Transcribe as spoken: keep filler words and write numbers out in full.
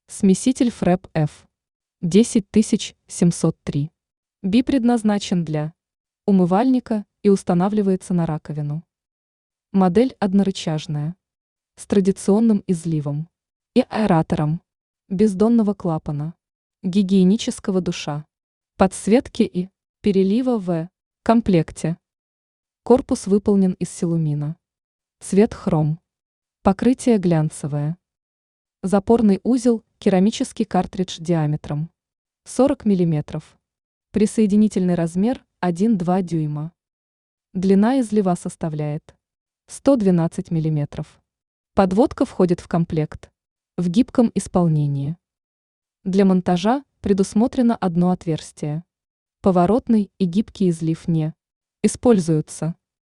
Смеситель фрэп эф десять тысяч семьсот три. Би предназначен для умывальника и устанавливается на раковину. Модель однорычажная, с традиционным изливом и аэратором, бездонного клапана, гигиенического душа, подсветки и перелива в комплекте. Корпус выполнен из силумина. Цвет хром. Покрытие глянцевое. Запорный узел – керамический картридж диаметром сорок миллиметров. Присоединительный размер один и два дюйма. Длина излива составляет сто двенадцать миллиметров. Подводка входит в комплект в гибком исполнении. Для монтажа предусмотрено одно отверстие. Поворотный и гибкий излив не используются.